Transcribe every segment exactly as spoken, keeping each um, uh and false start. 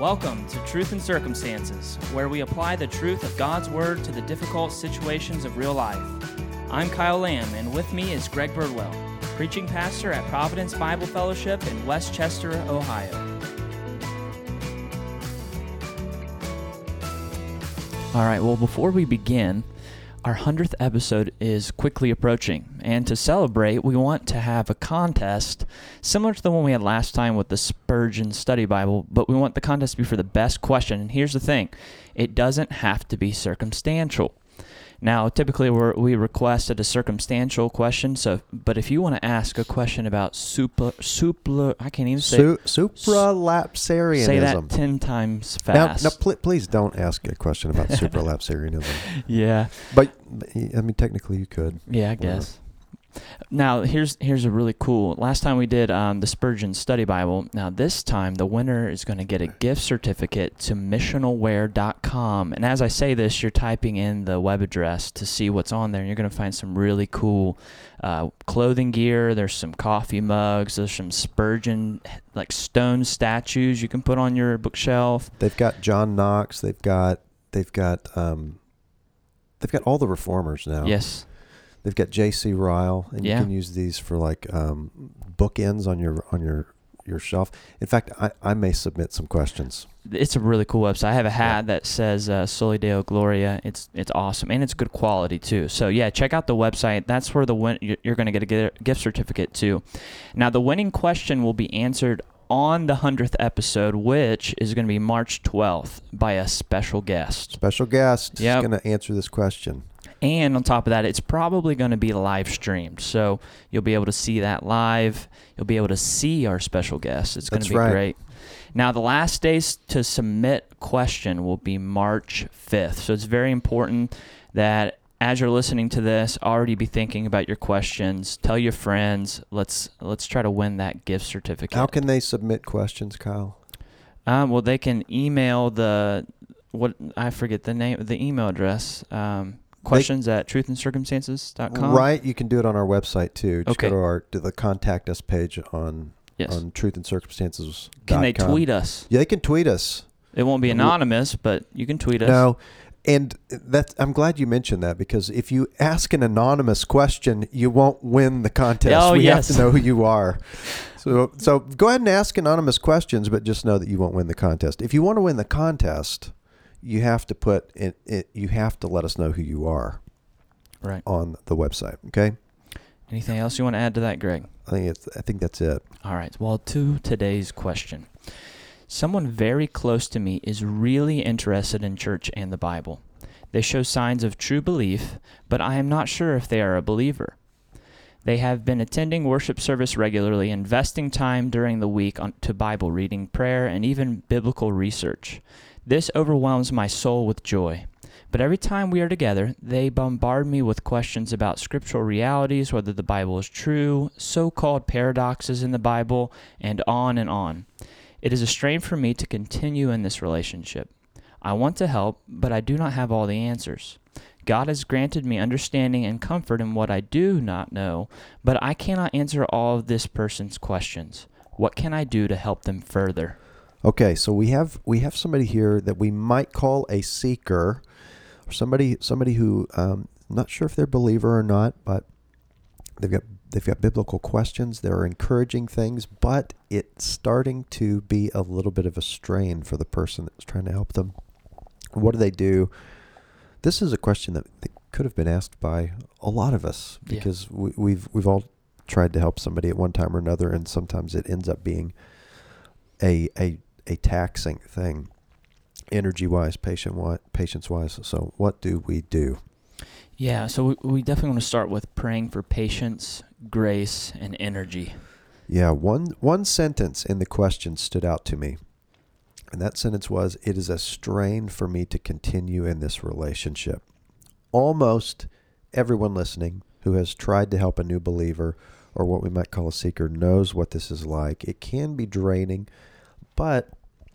Welcome to Truth and Circumstances, where we apply the truth of God's Word to the difficult situations of real life. I'm Kyle Lamb, and with me is Greg Birdwell, preaching pastor at Providence Bible Fellowship in Westchester, Ohio. All right, well, before we begin, our hundredth episode is quickly approaching, and to celebrate, we want to have a contest similar to the one we had last time with the Spurgeon Study Bible, but we want the contest to be for the best question. And here's the thing, it doesn't have to be circumstantial. Now, typically we're, we requested a circumstantial question, so but if you want to ask a question about super, super I can't even say Su- supralapsarianism. Say that ten times fast. Now, now pl- please don't ask a question about supralapsarianism. Yeah. But, I mean, technically you could. Yeah, I guess. Now, here's here's a really cool. Last time we did um, the Spurgeon Study Bible. Now, this time, the winner is going to get a gift certificate to missionalwear dot com. And as I say this, you're typing in the web address to see what's on there. And you're going to find some really cool uh, clothing gear. There's some coffee mugs. There's some Spurgeon, like stone statues you can put on your bookshelf. They've got John Knox. They've got, they've got, um, they've got all the reformers now. Yes. They've got J C Ryle, and Yeah. you can use these for like um, bookends on your on your, your shelf. In fact, I, I may submit some questions. It's a really cool website. I have a hat that says uh, Soli Deo Gloria. It's it's awesome, and it's good quality too. So yeah, check out the website. That's where the win- you're going to get a gift certificate too. Now the winning question will be answered on the hundredth episode, which is going to be March twelfth, by a special guest. Special guest Yep. is going to answer this question. And on top of that, it's probably going to be live streamed. So you'll be able to see that live. You'll be able to see our special guest. It's going to That's be right. great. Now, the last days to submit question will be March fifth. So it's very important that as you're listening to this, already be thinking about your questions. Tell your friends. Let's let's try to win that gift certificate. How can they submit questions, Kyle? Um, well, they can email the, what I forget the name, the email address, um, questions at truth and circumstances dot com. Right, you can do it on our website too. Just Okay. go to our to the contact us page on Yes. on truth and circumstances. Can they tweet us? Yeah, they can tweet us. It won't be anonymous, but you can tweet us. No, and that's I'm glad you mentioned that, because if you ask an anonymous question, you won't win the contest. Oh, we yes. have to know who you are. So so go ahead and ask anonymous questions, but just know that you won't win the contest. If you want to win the contest, you have to put it, it you have to let us know who you are Right. on the website. Okay. Anything else you want to add to that, Greg? I think it's I think that's it. All right. Well, to today's question. Someone very close to me is really interested in church and the Bible. They show signs of true belief, but I am not sure if they are a believer. They have been attending worship service regularly, investing time during the week on, to Bible reading, prayer, and even biblical research. This overwhelms my soul with joy. But every time we are together, they bombard me with questions about scriptural realities, whether the Bible is true, so-called paradoxes in the Bible, and on and on. It is a strain for me to continue in this relationship. I want to help, but I do not have all the answers. God has granted me understanding and comfort in what I do not know, but I cannot answer all of this person's questions. What can I do to help them further? Okay, so we have we have somebody here that we might call a seeker, or somebody somebody who um, not sure if they're a believer or not, but they've got they've got biblical questions. They're encouraging things, but it's starting to be a little bit of a strain for the person that's trying to help them. What do they do? This is a question that, that could have been asked by a lot of us, because yeah. we, we've we've all tried to help somebody at one time or another, and sometimes it ends up being a a a taxing thing, energy-wise, patient patience-wise. So what do we do? Yeah, so we, we definitely want to start with praying for patience, grace, and energy. Yeah, one one sentence in the question stood out to me, and that sentence was, "It is a strain for me to continue in this relationship." Almost everyone listening who has tried to help a new believer, or what we might call a seeker, knows what this is like. It can be draining, but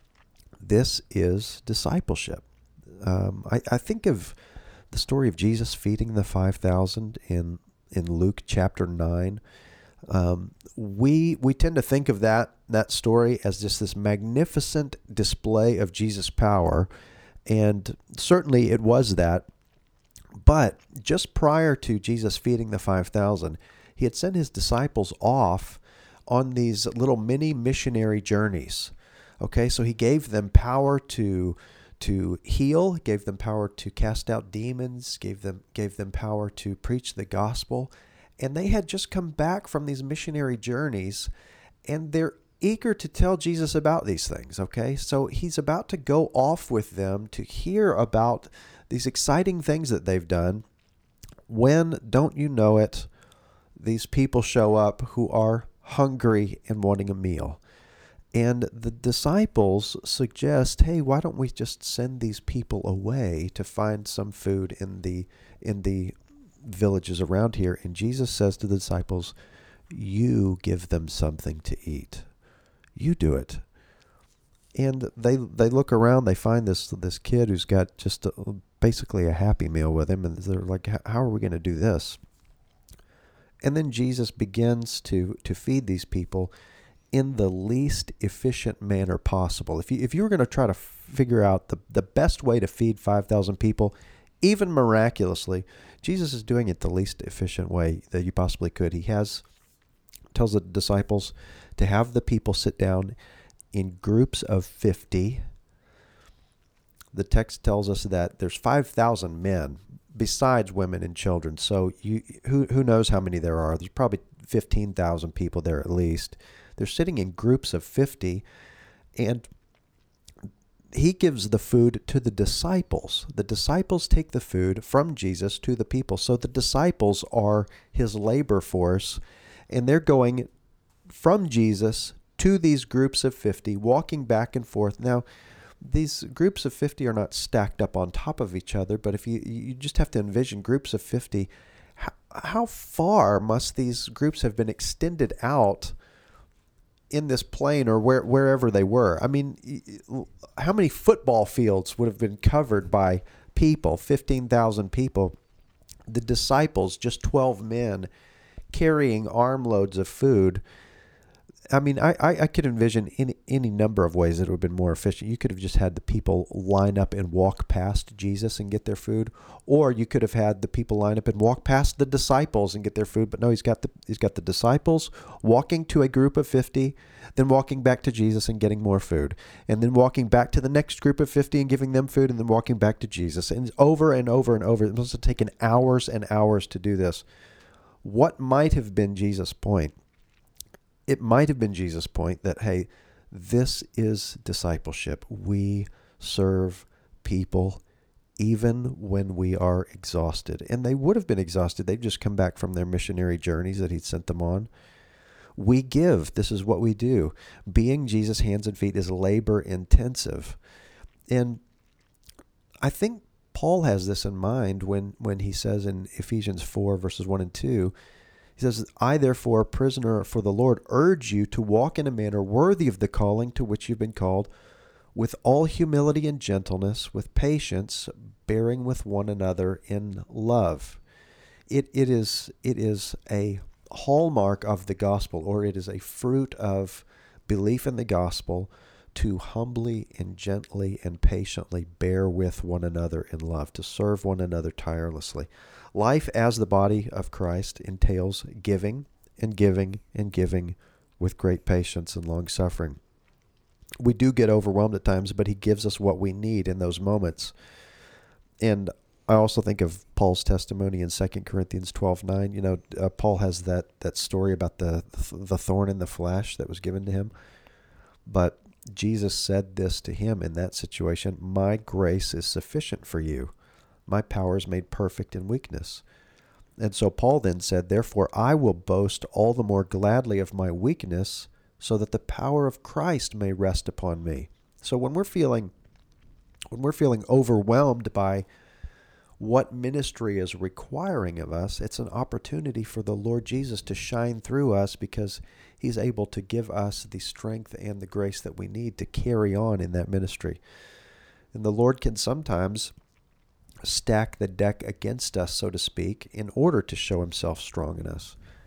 this is discipleship. Um, I, I think of the story of Jesus feeding the five thousand in in Luke chapter nine. Um, we we tend to think of that that story as just this magnificent display of Jesus' power, and certainly it was that. But just prior to Jesus feeding the five thousand, he had sent his disciples off on these little mini missionary journeys. Okay, so he gave them power to to heal, gave them power to cast out demons, gave them gave them power to preach the gospel. And they had just come back from these missionary journeys, and they're eager to tell Jesus about these things, okay? So he's about to go off with them to hear about these exciting things that they've done when, don't you know it, these people show up who are hungry and wanting a meal. And the disciples suggest, hey, why don't we just send these people away to find some food in the in the villages around here? And Jesus says to the disciples, you give them something to eat. You do it. And they they look around, they find this this kid who's got just a, basically a Happy Meal with him, and they're like, how are we going to do this? And then Jesus begins to to feed these people in the least efficient manner possible. If you if you were going to try to figure out the, the best way to feed five thousand people, even miraculously, Jesus is doing it the least efficient way that you possibly could. He has tells the disciples to have the people sit down in groups of fifty. The text tells us that there's five thousand men besides women and children. So you who who knows how many there are? There's probably fifteen thousand people there at least. They're sitting in groups of fifty, and he gives the food to the disciples. The disciples take the food from Jesus to the people. So the disciples are his labor force, and they're going from Jesus to these groups of fifty, walking back and forth. Now, these groups of fifty are not stacked up on top of each other, but if you you just have to envision groups of fifty, how, how far must these groups have been extended out in this plain or where, wherever they were? I mean, how many football fields would have been covered by people, fifteen thousand people? The disciples, just twelve men, carrying armloads of food. I mean, I, I, I could envision any, any number of ways that it would have been more efficient. You could have just had the people line up and walk past Jesus and get their food, or you could have had the people line up and walk past the disciples and get their food. But no, he's got the he's got the disciples walking to a group of fifty, then walking back to Jesus and getting more food, and then walking back to the next group of fifty and giving them food, and then walking back to Jesus, and over and over and over. It must have taken hours and hours to do this. What might have been Jesus' point? It might have been Jesus' point that, hey, this is discipleship. We serve people even when we are exhausted. And they would have been exhausted. They've just come back from their missionary journeys that he'd sent them on. We give. This is what we do. Being Jesus' hands and feet is labor intensive. And I think Paul has this in mind when, when he says in Ephesians four, verses one and two, he says, I, therefore, a prisoner for the Lord, urge you to walk in a manner worthy of the calling to which you've been called, with all humility and gentleness, with patience, bearing with one another in love. It it is it is a hallmark of the gospel, or it is a fruit of belief in the gospel, to humbly and gently and patiently bear with one another in love, to serve one another tirelessly. Life as the body of Christ entails giving and giving and giving with great patience and long suffering. We do get overwhelmed at times, but he gives us what we need in those moments. And I also think of Paul's testimony in Second Corinthians twelve nine. You know, uh, Paul has that, that story about the, the thorn in the flesh that was given to him. But Jesus said this to him in that situation, my grace is sufficient for you. My power is made perfect in weakness. And so Paul then said, therefore I will boast all the more gladly of my weakness, so that the power of Christ may rest upon me. So when we're feeling when we're feeling overwhelmed by what ministry is requiring of us, it's an opportunity for the Lord Jesus to shine through us, because he's able to give us the strength and the grace that we need to carry on in that ministry. And the Lord can sometimes stack the deck against us, so to speak, in order to show himself strong in us.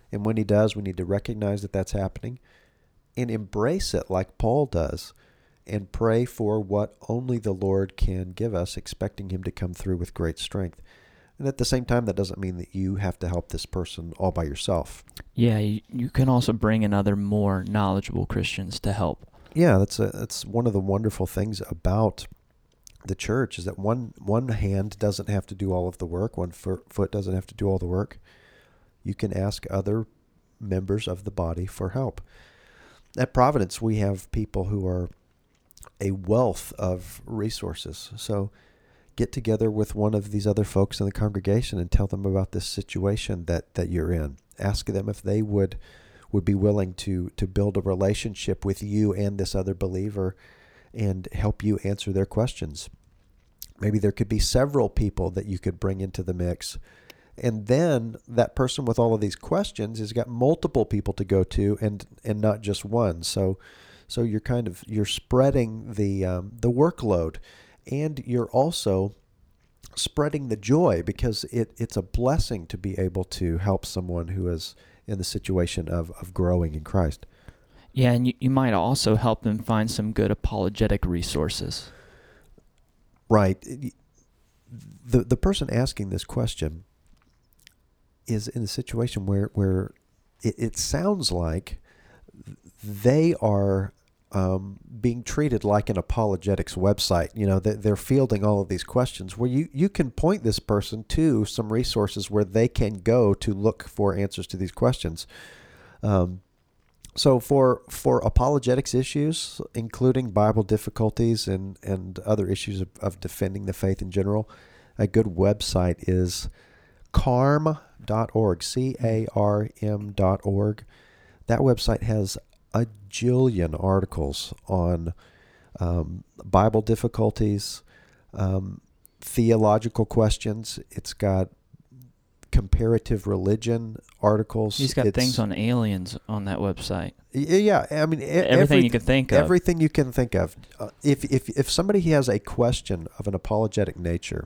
And when he does, we need to recognize that that's happening and embrace it like Paul does and pray for what only the Lord can give us, expecting him to come through with great strength. And at the same time, that doesn't mean that you have to help this person all by yourself. Yeah, you, you can also bring in other more knowledgeable Christians to help. Yeah, that's a, that's one of the wonderful things about the church is that one one hand doesn't have to do all of the work, one foot, foot doesn't have to do all the work. You can ask other members of the body for help. At Providence, we have people who are a wealth of resources. So get together with one of these other folks in the congregation and tell them about this situation that, that you're in. Ask them if they would would be willing to to build a relationship with you and this other believer and help you answer their questions. Maybe there could be several people that you could bring into the mix. And then that person with all of these questions has got multiple people to go to and and not just one. So so you're kind of you're spreading the um, the workload, and you're also spreading the joy, because it, it's a blessing to be able to help someone who is in the situation of, of growing in Christ. Yeah, and you, you might also help them find some good apologetic resources. Right. The the person asking this question is in a situation where, where it, it sounds like they are um, being treated like an apologetics website. You know, they, they're fielding all of these questions where you, you can point this person to some resources where they can go to look for answers to these questions. Um, so for for apologetics issues, including Bible difficulties and, and other issues of, of defending the faith in general, a good website is carm dot org, C A R M dot org. That website has a jillion articles on um, Bible difficulties, um, theological questions. It's got comparative religion articles. He's got it's, things on aliens on that website. Yeah, I mean, everything every, you can think of. Everything you can think of. Uh, if if if somebody has a question of an apologetic nature,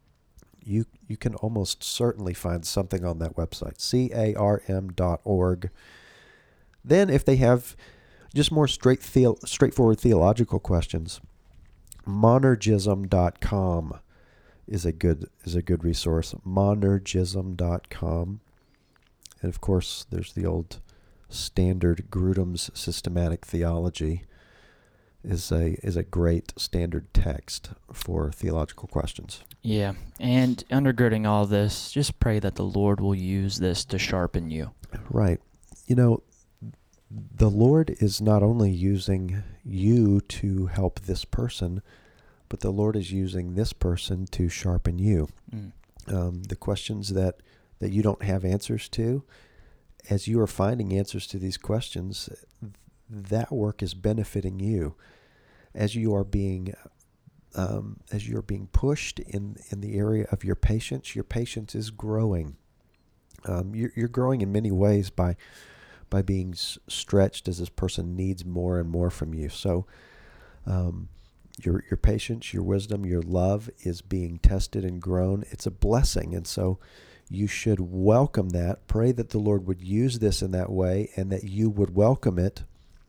you you can almost certainly find something on that website, C A R M dot org. Then if they have just more straight theo- straightforward theological questions, monergism dot com is a good is a good resource, monergism dot com. And of course, there's the old standard Grudem's Systematic Theology is a is a great standard text for theological questions. Yeah, and undergirding all this, just pray that the Lord will use this to sharpen you. Right. You know, the Lord is not only using you to help this person, but the Lord is using this person to sharpen you. Mm. Um, the questions that, that you don't have answers to, as you are finding answers to these questions, that work is benefiting you. As you are being um, as you are being pushed in, in the area of your patience, your patience is growing. Um, you're, you're growing in many ways by by being s- stretched as this person needs more and more from you. So um, your your patience, your wisdom, your love is being tested and grown. It's a blessing, and so you should welcome that. Pray that the Lord would use this in that way, and that you would welcome it,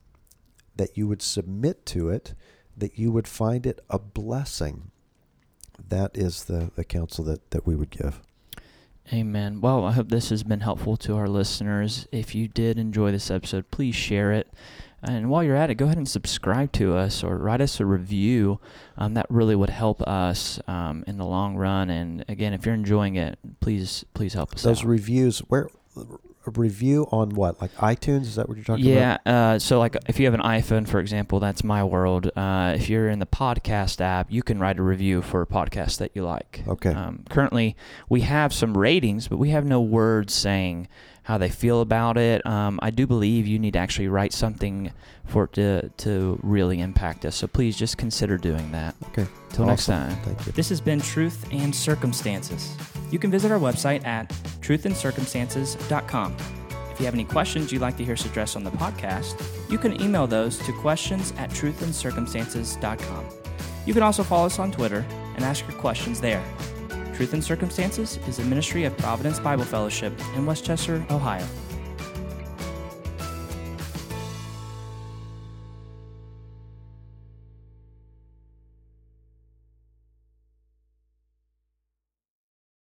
that you would submit to it, that you would find it a blessing. That is the, the counsel that, that we would give. Amen. Well, I hope this has been helpful to our listeners. If you did enjoy this episode, please share it. And while you're at it, go ahead and subscribe to us or write us a review. Um, that really would help us um, in the long run. And again, if you're enjoying it, please please help us Those out. Those reviews, where a review on what? Like iTunes? Is that what you're talking yeah, about? Yeah. Uh, so like if you have an iPhone, for example, that's My World. Uh, if you're in the podcast app, you can write a review for a podcast that you like. Okay. Um, currently, we have some ratings, but we have no words saying how they feel about it. Um, I do believe you need to actually write something for it to, to really impact us. So please just consider doing that. Okay. Till awesome. next time. Thank you. This has been Truth and Circumstances. You can visit our website at truth and circumstances dot com. If you have any questions you'd like to hear us address on the podcast, you can email those to questions at truth and circumstances dot com. You can also follow us on Twitter and ask your questions there. Truth and Circumstances is a ministry of Providence Bible Fellowship in Westchester, Ohio.